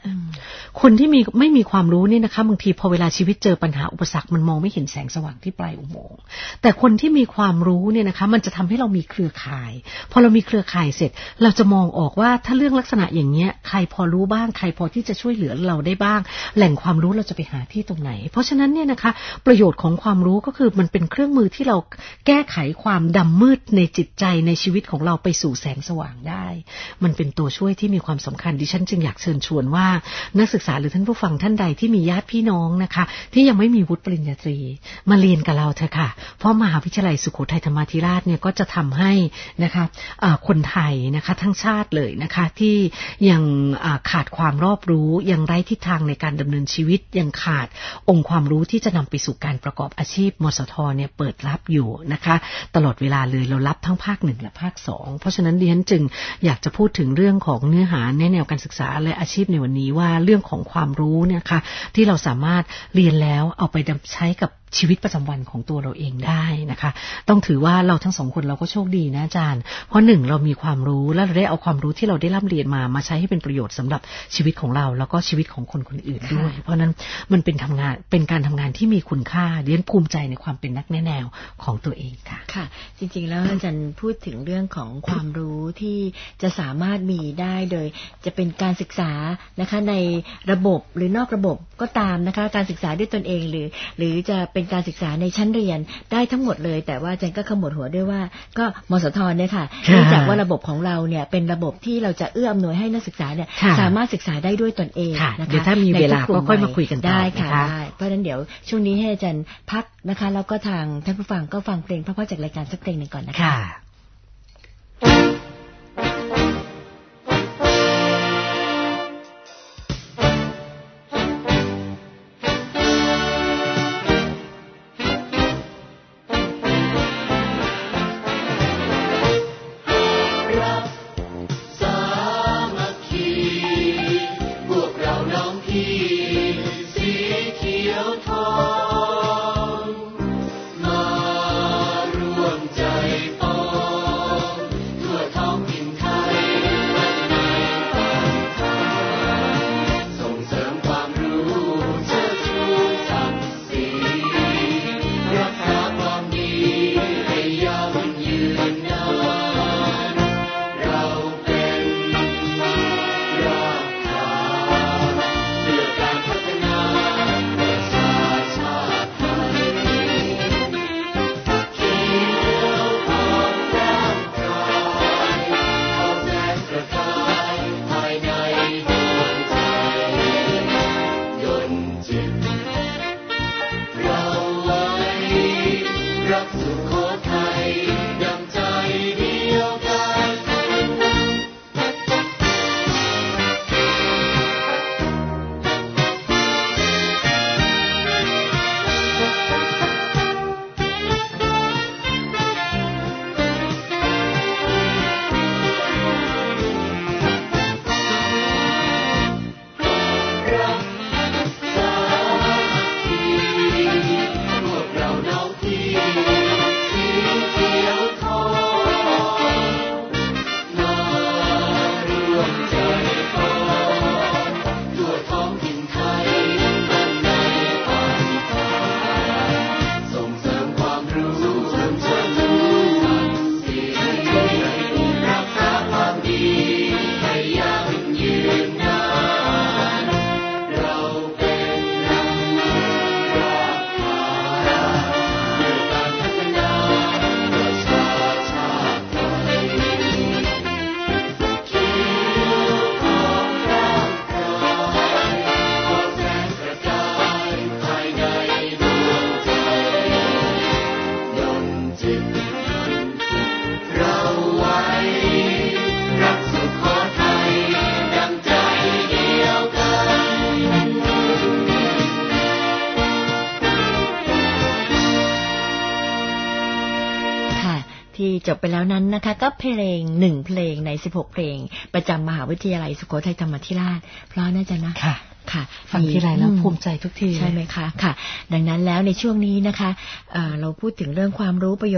คนที่มีไม่มีความรู้เนี่ยนะคะบางทีพอเวลาชีวิตเจอปัญหาอุปสรรคมันมองไม่เห็นแสงสว่างที่ปลายอุโมงค์แต่คนที่มีความรู้เนี่ยนะคะมันจะทำให้เรามีเครือข่ายพอเรามีเครือข่ายเสร็จเราจะมองออกว่าถ้าเรื่องลักษณะอย่างเงี้ยใครพอรู้บ้างใครพอที่จะช่วยเหลือเราได้บ้างแหล่งความรู้เราจะไปหาที่ตรงไหนเพราะฉะนั้นเนี่ยนะคะประโยชน์ของความรู้ก็คือมันเป็นเครื่องมือที่เราแก้ไขความดำมืดในจิตใจในชีวิตของเราไปสู่แสงสว่างได้มันเป็นตัวช่วยที่มีความสำคัญดิฉันจึงอยากเชิญชวนว่านักศึกษาหรือท่านผู้ฟังท่านใดที่มีญาติพี่น้องนะคะที่ยังไม่มีวุฒิปริญญาตรีมาเรียนกับเราเถอะค่ะเพราะมหาวิทยาลัยสุโขทัยธรรมาธิราชเนี่ยก็จะทำให้นะคะคนไทยนะคะทั้งชาติเลยนะคะที่ยังขาดความรอบรู้ยังไร้ทิศทางในการดำเนินชีวิตยังขาดองค์ความรู้ที่จะนำไปสู่การประกอบอาชีพมสทเนี่ยเปิดรับอยู่นะคะตลอดเวลาเลยเรารับทั้งภาคหนึ่งและภาคสองเพราะฉะนั้นดิฉันจึงอยากจะพูดถึงเรื่องของเนื้อหาในแนวการศึกษาและอาชีพในวันนี้ว่าเรื่องของความรู้เนี่ยค่ะที่เราสามารถเรียนแล้วเอาไปใช้กับชีวิตประจำวันของตัวเราเองได้นะคะต้องถือว่าเราทั้งสองคนเราก็โชคดีนะอาจารย์เพราะหนึ่งเรามีความรู้และเราได้เอาความรู้ที่เราได้ร่ำเรียนมามาใช้ให้เป็นประโยชน์สำหรับชีวิตของเราแล้วก็ชีวิตของคนคนอื่นด้วยเพราะนั้นมันเป็นทำงานเป็นการทำงานที่มีคุณค่าเรียนภูมิใจในความเป็นนักแนะแนวของตัวเองค่ะค่ะจริงๆแล้วอาจารย์พูดถึงเรื่องของความรู้ที่จะสามารถมีได้โดยจะเป็นการศึกษานะคะในระบบหรือนอกระบบก็ตามนะคะการศึกษาด้วยตนเองหรือหรือจะเป็นการศึกษาในชั้นเรียนได้ทั้งหมดเลยแต่ว่าอาจารย์ก็ขมวดหัวด้วยว่าก็มสทเนี่ยค่ะเนื่องจากว่าระบบของเราเนี่ยเป็นระบบที่เราจะเอื้ออำนวยให้นักศึกษาเนี่ยสามารถศึกษาได้ด้วยตนเองนะคะเดี๋ยวถ้ามีเวลาก็ค่อยมาคุยกันต่อได้ค่ะได้เพราะฉะนั้นเดี๋ยวช่วงนี้ให้อาจารย์พักนะคะแล้วก็ทางท่านผู้ฟังก็ฟังเพลงเพราะๆจากรายการสักเพลงหนึ่งก่อนนะคะจบไปแล้วนั้นนะคะก็เพลงหนึ่งเพลงในสิบหกเพลงประจำมหาวิทยาลัยสุโขทัยธรรมาธิราชเพราะน่าจะนะค่ะค่ะฟังทีไรแล้วภูมิใจทุกทีใช่ไหมคะค่ะดังนั้นแล้วในช่วงนี้นะคะ เอ่อ เราพูดถึงเรื่องความรู้ประโยชน์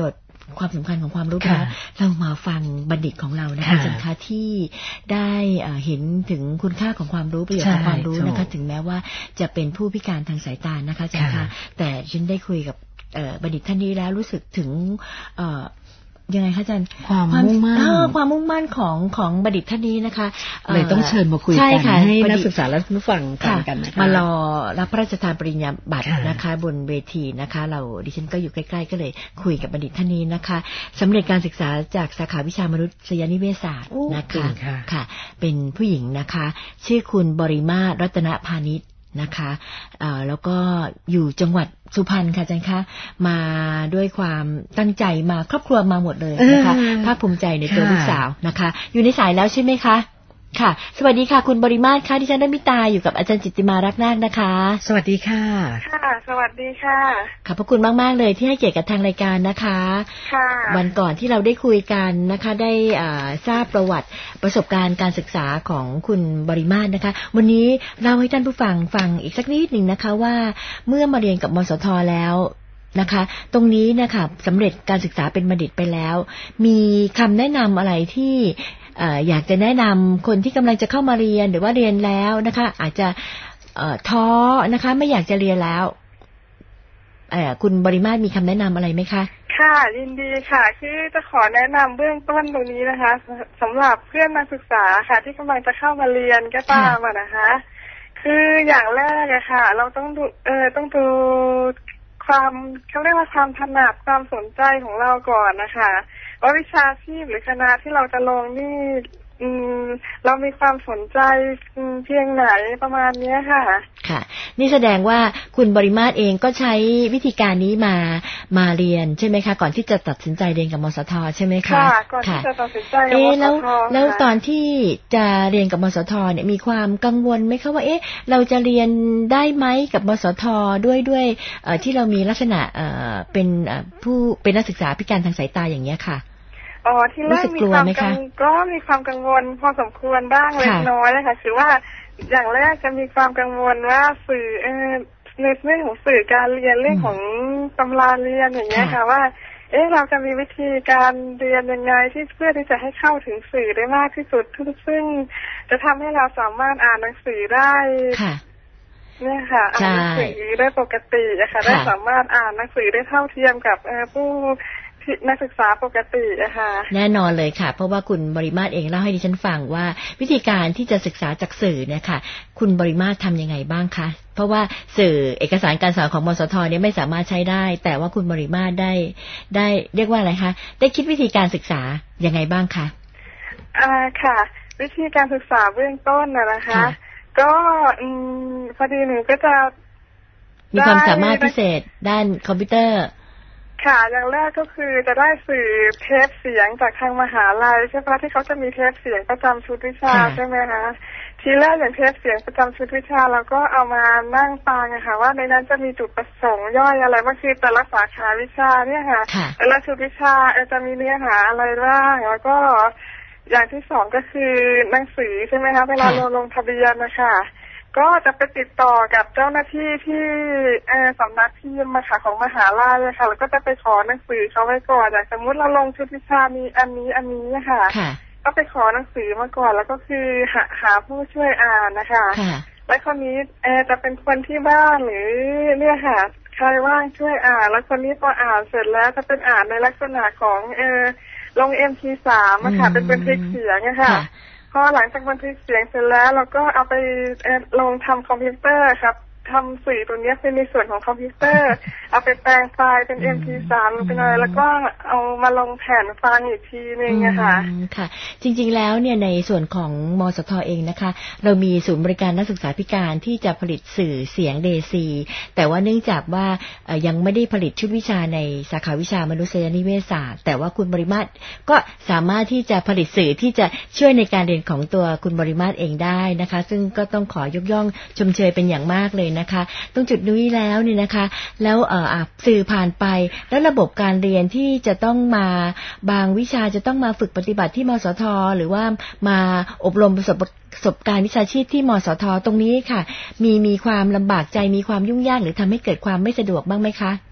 ความสำคัญของความรู้ไปแล้วเรามาฟังบัณฑิตของเรานะคะอาจารย์คะที่ได้เห็นถึงคุณค่าของความรู้ประโยชน์ของความรู้นะคะถึงแม้ว่าจะเป็นผู้พิการทางสายตานะคะอาจารย์คะแต่ฉันได้คุยกับบัณฑิตท่านนี้แล้วรู้สึกถึงยังไงคะอาจารย์ความมุ่งมั่นความมุ่งมั่นของของบัณฑิตท่านนี้นะคะเลยต้องเชิญมาคุยกันให้นักศึกษาและผู้ฟังฟังกันนะคะมารอรับพระราชทานปริญญาบัตรนะคะบนเวทีนะคะเราดิฉันก็อยู่ใกล้ๆก็เลยคุยกับบัณฑิตท่านนี้นะคะสำเร็จการศึกษาจากสาขาวิชามนุษยนิเวศศาสตร์นะคะค่ะเป็นผู้หญิงนะคะชื่อคุณบริมาศรัตนพานิชนะคะแล้วก็อยู่จังหวัดสุพรรณค่ะอาจารย์คะมาด้วยความตั้งใจมาครอบครัวมาหมดเลยนะคะภาคภูมิใจในตัวลูกสาวนะคะอยู่ในสายแล้วใช่ไหมคะค่ะสวัสดีค่ะคุณบริมาศค่ะดิฉันได้มิตาอยู่กับอาจารย์จิตติมารักนาคนะคะสวัสดีค่ะค่ะสวัสดีค่ะขอบพระคุณมากๆเลยที่ให้เกียรติกับทางรายการนะคะค่ะวันก่อนที่เราได้คุยกันนะคะได้ทราบประวัติประสบการณ์การศึกษาของคุณบริมาศนะคะวันนี้เล่าให้ท่านผู้ฟังฟังอีกสักนิดหนึ่งนะคะว่าเมื่อมาเรียนกับมสทแล้วนะคะตรงนี้นะคะสำเร็จการศึกษาเป็นบัณฑิตไปแล้วมีคำแนะนำอะไรที่อยากจะแนะนำคนที่กำลังจะเข้ามาเรียนหรือว่าเรียนแล้วนะคะอาจจะท้อนะคะไม่อยากจะเรียนแล้วคุณบริมาศมีคำแนะนำอะไรไหมคะค่ะยินดีค่ะคือจะขอแนะนำเบื้องต้นตรงนี้นะคะสำหรับเพื่อนนักศึกษาค่ะที่กำลังจะเข้ามาเรียนก็ตามนะคะคืออย่างแรกอะค่ะเราต้องดูเออต้องดูความเขาเรียกว่าความถนัดความสนใจของเราก่อนนะคะว่าวิชาชีพหรือคณะที่เราจะลงนี่อืมเรามีความสนใจเพียงไหนประมาณนี้ค่ะค่ะนี่แสดงว่าคุณบริมาศเองก็ใช้วิธีการนี้มามาเรียนใช่ไหมคะก่อนที่จะตัดสินใจเรียนกับมสทใช่ไหมคะค่ะก่อนที่จะตัดสินใจกับมสทแล้วแล้วตอนที่จะเรียนกับมสทเนี่ยมีความกังวลไหมคะว่าเอ๊ะเราจะเรียนได้ไหมกับมสทด้วยด้วยที่เรามีลักษณะเป็นผู้เป็นนักศึกษาพิการทางสายตาอย่างเงี้ยค่ะอ๋อที่แรกมีความกังก็มีความกังวลพอสมควรบ้างเล็กน้อยนะคะคือว่าอย่างแรกจะมีความกังวลว่าสื่อเออในเรื่องของสื่อการเรียนเรื่องของตำราเรียนอย่างเงี้ยค่ะว่าเอ๊ะเราจะมีวิธีการเรียนยังไงที่เพื่อที่จะให้เข้าถึงสื่อได้มากที่สุดซึ่งจะทำให้เราสามารถอ่านหนังสือได้เนี่ยค่ะอ่านหนังสือได้ปกติอะค่ะได้สามารถอ่านหนังสือได้เท่าเทียมกับผู้นักศึกษาปกตินะคะแน่นอนเลยค่ะเพราะว่าคุณบริมาศเองเล่าให้ดิฉันฟังว่าวิธีการที่จะศึกษาจากสื่อเนี่ยค่ะคุณบริมาศทำยังไงบ้างคะเพราะว่าสื่อเอกสารการสอนของมสทเนี่ยไม่สามารถใช้ได้แต่ว่าคุณบริมาศได้ได้เรียกว่าอะไรคะได้คิดวิธีการศึกษายังไงบ้างคะอ่าค่ะวิธีการศึกษาเบื้องต้นน่ะนะคะก็อืมพอดีหนูก็จะมีความสามารถพิเศษด้านคอมพิวเตอร์ค่ะอย่างแรกก็คือจะได้สื่อเทปเสียงจากทางมหาลัยใช่ไหมที่เขาจะมีเทปเสียงประจำชุดวิชาใช่ไหมคะทีแรกอย่างเทปเสียงประจำชุดวิชาเราก็เอามานั่งฟังนะคะว่าในนั้นจะมีจุดประสงค์ย่อยอะไรบ้างคือแต่ละสาขาวิชาเนี่ยค่ะแต่ละชุดวิชาจะมีเนื้อหาอะไรบ้างแล้วก็อย่างที่สองก็คือหนังสือใช่ไหมคะเวลาเราลงทะเบียนนะคะก็จะไปติดต่อกับเจ้าหน้าที่ที่สำนักพิมพ์มาค่ะของมหาลัยค่ะแล้วก็จะไปขอหนังสือเขาไว้ก่อนอย่างสมมติเราลงชุดวิชามีอันนี้อันนี้ค่ะก็ไปขอหนังสือมาก่อนแล้วก็คือหาหาผู้ช่วยอ่านนะคะและคนนี้จะเป็นคนที่บ้านหรือเนี่ยค่ะใครว่างช่วยอ่านแล้วคนนี้พออ่านเสร็จแล้วจะเป็นอ่านในลักษณะของเออลง เอ็ม พี สาม อะค่ะเป็นบันทึกเสียงนะคะพอหลังจากบันทึกเสียงเสร็จแล้วเราก็เอาไปลงทำคอมพิวเตอร์ครับทำสื่อตัวนี้เป็นในส่วนของคอมพิวเตอร์เอาไปแปลงไฟล์เป็น เอ็ม พี สาม เป็นอะไรแล้วก็เอามาลงแผ่นฟังอีกทีนึงนะคะค่ะจริงๆแล้วเนี่ยในส่วนของมสทเองนะคะเรามีศูนย์บริการนักศึกษาพิการที่จะผลิตสื่อเสียงเดซีแต่ว่าเนื่องจากว่ายังไม่ได้ผลิตชุดวิชาในสาขาวิชามนุษยนิเวศศาสตร์แต่ว่าคุณบริมาศก็สามารถที่จะผลิตสื่อที่จะช่วยในการเรียนของตัวคุณบริมาศเองได้นะคะซึ่งก็ต้องขอยกย่องชมเชยเป็นอย่างมากเลยนะคะตรงจุดนี้แล้วเนี่ยนะคะแล้วเอ่อสื่อผ่านไปแล้วระบบการเรียนที่จะต้องมาบางวิชาจะต้องมาฝึกปฏิบัติที่มสทหรือว่ามาอบรมประสบประสบการณ์วิชาชีพที่มสทตรงนี้ค่ะมีมีความลำบากใจมีความยุ่งยากหรือทำให้เกิดความไม่สะดวกบ้างไหมคะ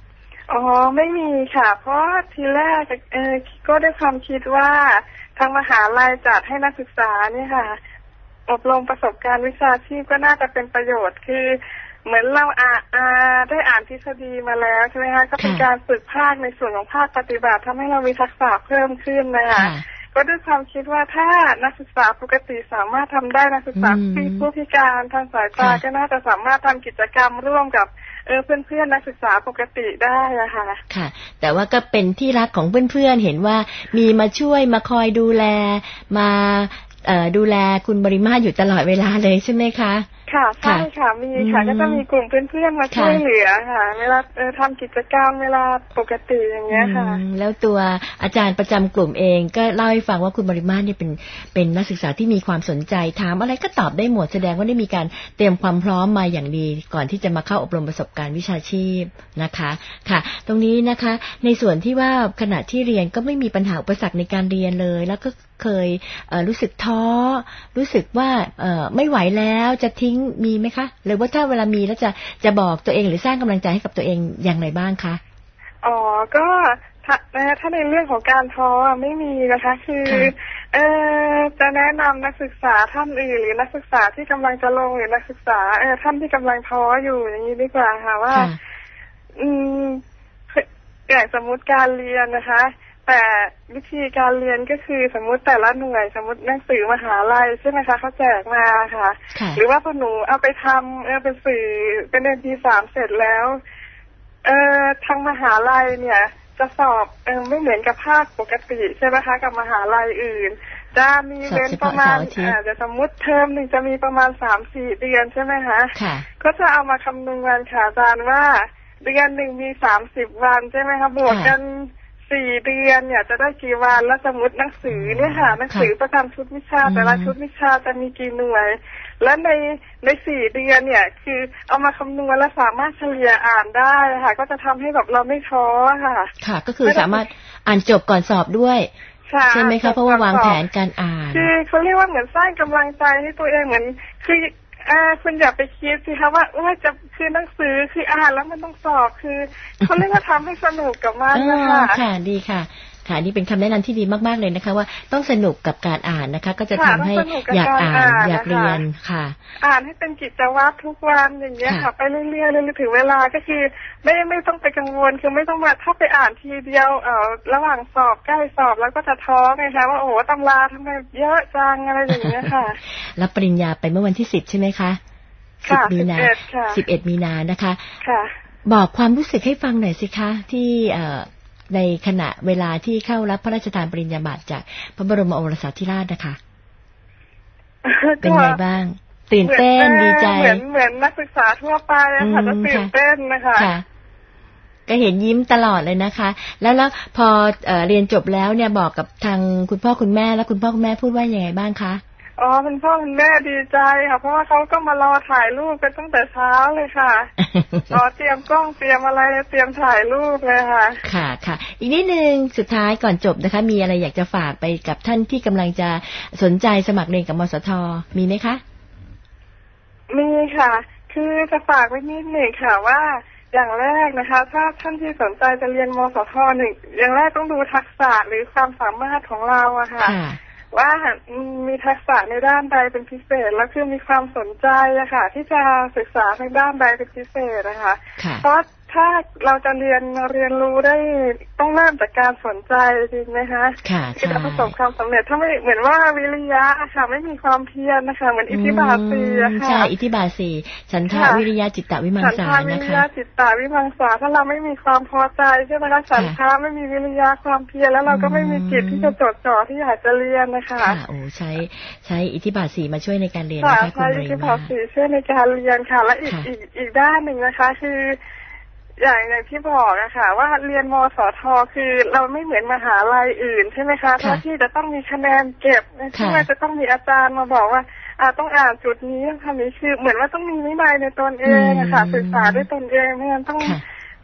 อ๋อไม่มีค่ะเพราะทีแรกเออก็ได้ความคิดว่าทางมหาลัยจัดให้นักศึกษาเนี่ยค่ะอบรมประสบการณ์วิชาชีพก็น่าจะเป็นประโยชน์คือเหมือนเราอ่าอ่าได้อ่านทฤษฎีมาแล้วใช่ไหมคะก็เป็นการฝึกภาคในส่วนของภาคปฏิบัติทำให้เรามีทักษะเพิ่มขึ้นนะคะก็ด้วยความคิดว่าถ้านักศึกษาปกติสามารถทำได้นักศึกษาผู้พิการทางสายตาก็น่าจะสามารถทำกิจกรรมร่วมกับเออเพื่อนๆนักศึกษาปกติได้อะค่ะค่ะแต่ว่าก็เป็นที่รักของเพื่อนๆเห็นว่ามีมาช่วยมาคอยดูแลมาเอ่อดูแลคุณบริมาตรอยู่ตลอดเวลาเลยใช่ไหมคะค่ะใช่ค่ะมีค่ะก็จะมีกลุ่มเพื่อนๆมาช่วยเหลือค่ะเวลาเออทำกิจกรรมเวลาปกติอย่างเงี้ยค่ะแล้วตัวอาจารย์ประจำกลุ่มเองก็เล่าให้ฟังว่าคุณบริมาตรเนี่ยเป็นเป็นนักศึกษาที่มีความสนใจถามอะไรก็ตอบได้หมดแสดงว่าได้มีการเตรียมความพร้อมมาอย่างดีก่อนที่จะมาเข้าอบรมประสบการณ์วิชาชีพนะคะค่ะตรงนี้นะคะในส่วนที่ว่าขณะที่เรียนก็ไม่มีปัญหาอุปสรรคในการเรียนเลยแล้วก็เคยเอ่อรู้สึกท้อรู้สึกว่าเอ่อไม่ไหวแล้วจะทิ้งมีไหมคะหรือว่าถ้าเวลามีแล้วจะจะบอกตัวเองหรือสร้างกำลังใจให้กับตัวเองอย่างไรบ้างคะอ๋อก็ถ้าถ้าในเรื่องของการท้อไม่มีนะคะคือเออจะแนะนำนักศึกษาท่านอื่นหรือนักศึกษาที่กำลังจะลงหรือนักศึกษาเออท่านที่กำลังท้ออยู่อย่างนี้ดีกว่าค่ะว่าอืมอย่างสมมุติการเรียนนะคะแต่วิธีการเรียนก็คือสมมุติแต่ละหน่วยสมมุติหนังสือมหาลัยใช่ไหมคะเขาแจกมาค่ะหรือว่าพอหนูเอาไปทำเออเป็นสื่อเป็นเอ็ม พี สามเสร็จแล้วเออทางมหาลัยเนี่ยจะสอบเออไม่เหมือนกับภาคปกติใช่ไหมคะกับมหาลัยอื่นจะมีเว้นประมาณอาจจะสมมุติเทอมหนึ่งจะมีประมาณสามสี่เดือนใช่ไหมคะก็จะเอามาคำนวณค่ะอาจารย์ว่าเดือนหนึ่งมีสามสิบวันใช่ไหมคะบวกกันสี่เดือนเนี่ยจะได้กี่วันแล้วสมมติหนังสือเนี่ยค่ะหนังสือประจำชุดวิชาแต่ละชุดวิชาจะมีกี่หน่วยและในในสี่เดือนเนี่ยคือเอามาคำนวณแล้วสามารถเฉลี่ยอ่านได้ค่ะก็จะทำให้แบบเราไม่ท้อค่ะค่ะก็คือสามารถอ่านจบก่อนสอบด้วยใช่ไหมคะเพราะว่าวางแผนการอ่านคือเขาเรียกว่าเหมือนสร้างกำลังใจให้ตัวเองเหมือนคืออ่าคุณอย่าไปคิดสิคะว่าว่าจะคือหนังสือคืออ่านแล้วมันต้องสอบคือเขาเรียกว่าทำให้สนุกกับมันนะคะค่ะดีค่ะค่ะนี่เป็นคำแนะนำที่ดีมากๆเลยนะคะว่าต้องสนุกกับการอ่านนะคะก็จะทำให้อยากอ่านอยากเรียนค่ะอ่านให้เป็นกิจวัตรทุกวันอย่างเงี้ยค่ะไปเรื่อยๆเรื่อยๆถึงเวลาก็คือไม่ไม่ต้องไปกังวลคือไม่ต้องมาถ้าไปอ่านทีเดียวเอ่อระหว่างสอบใกล้สอบแล้วก็จะท้อไงคะว่าโอ้ตำราทำไมเยอะจังอะไรอย่างเงี้ยค่ะรับปริญญาไปเมื่อวันที่สิบใช่ไหมคะสิบมีนาสิบเอ็ดมีนานะคะค่ะบอกความรู้สึกให้ฟังหน่อยสิคะที่เอ่อในขณะเวลาที่เข้ารับพระราชทานปริญญาบัตรจากพระบรมโอรสาธิราชนะคะเป็นไงบ้างตื่นเต้นดีใจเหมือนเหมือนนักศึกษาทั่วไปค่ะจะตื่นเต้นนะคะก็เห็นยิ้มตลอดเลยนะคะแล้วแล้วพอเอ่อเรียนจบแล้วเนี่ยบอกกับทางคุณพ่อคุณแม่แล้วคุณพ่อคุณแม่พูดว่ายังไงบ้างคะอ๋อคุณพ่อคุณแม่ดีใจค่ะเพราะว่าเขาก็มารอถ่ายรูปกันตั้งแต่เช้าเลยค่ะอ๋อเตรียมกล้องเตรียมอะไรเตรียมถ่ายรูปเลยค่ะค่ะค่ะอีกนิดนึงสุดท้ายก่อนจบนะคะมีอะไรอยากจะฝากไปกับท่านที่กำลังจะสนใจสมัครเรียนกับมสท.มีไหมคะมีค่ะคือจะฝากไว้นิดหนึ่งค่ะว่าอย่างแรกนะคะถ้าท่านที่สนใจจะเรียนมสท.หนึ่งอย่างแรกต้องดูทักษะหรือความสามารถของเราอะค่ะว่ามีทักษะในด้านใดเป็นพิเศษแล้วคือมีความสนใจอะค่ะที่จะศึกษาทางด้านใดเป็นพิเศษนะคะเพราะถ้าเราจะเรียนเรียนรู้ได้ต้องเริ่มจากการสนใจจริงไหมคะที่จะประสบความสำเร็จถ้าไม่เหมือนว่าวิริยะอะค่ะไม่มีความเพียรนะคะเหมือนอิทธิบาทสี่อะค่ะใช่อิทธิบาทสี่ฉันทะวิริยะจิตตวิมังสานะคะฉันทะวิริยะจิตตวิมังสาถ้าเราไม่มีความพอใจใช่ไหมคะฉันทะไม่มีวิริยะความเพียรแล้วเราก็ไม่มีจิตที่จะจดจ่อที่อยากจะเรียนนะคะค่ะโอ้ใช้ใช้อิทธิบาทสี่มาช่วยในการเรียนนะคะใช้อิทธิบาทสี่ช่วยในการเรียนค่ะและอีกอีกอีกด้านหนึ่งนะคะคืออย่างอย่างที่บอกอะค่ะว่าเรียนมสท.คือเราไม่เหมือนมหาลัยอื่นใช่ไหมคะที่จะต้องมีคะแนนเก็บที่ว่าจะต้องมีอาจารย์มาบอกว่าอ่าต้องอ่านจุดนี้คำนี้คือเหมือนว่าต้องมีวินัยในตนเองอะค่ะศึกษาด้วยตนเองไม่งั้นต้อง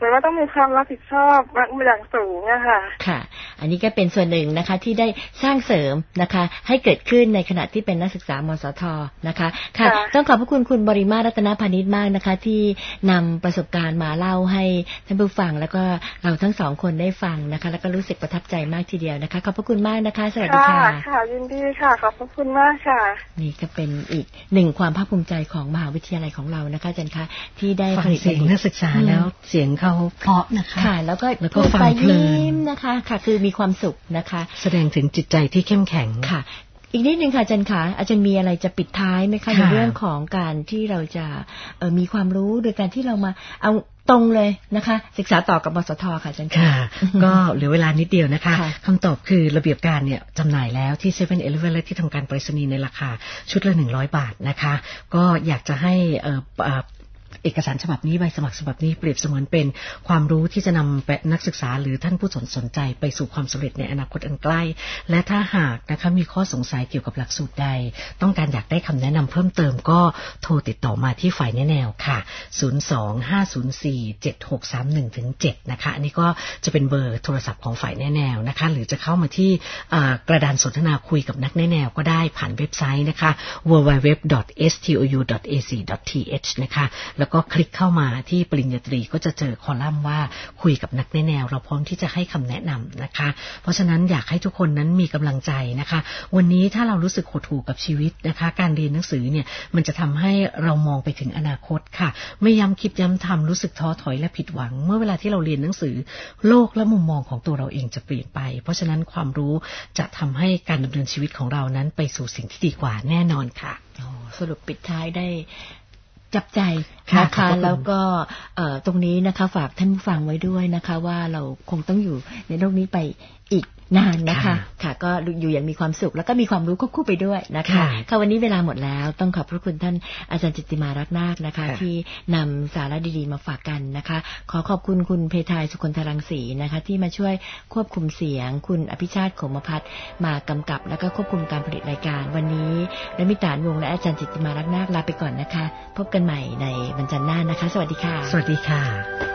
มือนว่าต้องมีความรับผิดชอบอย่างสูงอะค่ะค่ะอันนี้ก็เป็นส่วนหนึ่งนะคะที่ได้สร้างเสริมนะคะให้เกิดขึ้นในขณะที่เป็นนักศึกษามสทนะคะค่ะต้องขอบพระคุณคุณบริมารัตนพานิชมากนะคะที่นำประสบการณ์มาเล่าให้ท่านผู้ฟังแล้วก็เราทั้งสองคนได้ฟังนะคะแล้วก็รู้สึกประทับใจมากทีเดียวนะคะขอบพระคุณมากนะคะสวัสดีค่ะค่ะยินดีค่ะขอบพระคุณมากค่ะนี่ก็เป็นอีกหนึ่งความภาคภูมิใจของมหาวิทยาลัยของเรานะคะอาจารย์คะที่ได้ผลิตเสียงนักศึกษาแล้วเสียงเขาเพราะนะคะค่ะแล้วก็แล้วก็ฟังเพลินนะคะค่ะคือมีความสุขนะคะแสดงถึงจิตใจที่เข้มแข็งค่ะอีกนิดนึงค่ะอาจารย์คะอาจารย์มีอะไรจะปิดท้ายไหมคะในเรื่องของการที่เราจะเอ่อมีความรู้โดยการที่เรามาเอาตรงเลยนะคะศึกษาต่อกับมสทค่ะอาจารย์ค่ะก็เหลือเวลานิดเดียวนะคะคำตอบคือระเบียบการเนี่ยจำหน่ายแล้วที่ เซเว่น อีเลฟเว่น และที่ทำการไปรษณีย์ในราคาชุดละหนึ่งร้อยบาทนะคะก็อยากจะให้เอ่อเอกสารฉบับนี้ใบสมัครฉบับนี้เปรียบเสมือนเป็นความรู้ที่จะนำนักศึกษาหรือท่านผู้สนสนใจไปสู่ความสำเร็จในอนาคตอันใกล้และถ้าหากนะคะมีข้อสงสัยเกี่ยวกับหลักสูตรใดต้องการอยากได้คำแนะนำเพิ่มเติมก็โทรติดต่อมาที่ฝ่ายแนะแนวค่ะศูนย์ สอง ห้า ศูนย์ สี่ เจ็ด หก สาม หนึ่ง ถึง เจ็ดนะคะอันนี้ก็จะเป็นเบอร์โทรศัพท์ของฝ่ายแนะแนวนะคะหรือจะเข้ามาที่กระดานสนทนาคุยกับนักแนะแนวก็ได้ผ่านเว็บไซต์นะคะ ดับเบิลยู ดับเบิลยู ดับเบิลยู ดอท เอส ที โอ ยู ดอท เอ ซี ดอท ที เอช นะคะแล้วก็คลิกเข้ามาที่ปริญญาตรีก็จะเจอคอลัมน์ว่าคุยกับนักแนวเราพร้อมที่จะให้คำแนะนำนะคะเพราะฉะนั้นอยากให้ทุกคนนั้นมีกำลังใจนะคะวันนี้ถ้าเรารู้สึกหดหู่กับชีวิตนะคะการเรียนหนังสือเนี่ยมันจะทำให้เรามองไปถึงอนาคตค่ะไม่ย้ำคิดย้ำทำรู้สึกท้อถอยและผิดหวังเมื่อเวลาที่เราเรียนหนังสือโลกและมุมมองของตัวเราเองจะเปลี่ยนไปเพราะฉะนั้นความรู้จะทำให้การดำเนินชีวิตของเรานั้นไปสู่สิ่งที่ดีกว่าแน่นอนค่ะสรุปปิดท้ายได้จับใจนะคะแล้วก็ตรงนี้นะคะฝากท่านผู้ฟังไว้ด้วยนะคะว่าเราคงต้องอยู่ในโลกนี้ไปอีกนานนะคะค่ะก็อยู่อย่างมีความสุขแล้วก็มีความรู้ควบคู่ไปด้วยนะคะค่ะวันนี้เวลาหมดแล้วต้องขอบพระคุณท่านอาจารย์จิตติมารักนาคนะคะที่นำสาระดีๆมาฝากกันนะคะขอขอบคุณคุณเพทายสุคนธรังสีนะคะที่มาช่วยควบคุมเสียงคุณอภิชาติโขมพัฒน์มากำกับแล้วก็ควบคุมการผลิตรายการวันนี้และมิตรานวงและอาจารย์จิตติมารักนาคลาไปก่อนนะคะพบกันใหม่ในวันจันทร์หน้านะคะสวัสดีค่ะสวัสดีค่ะ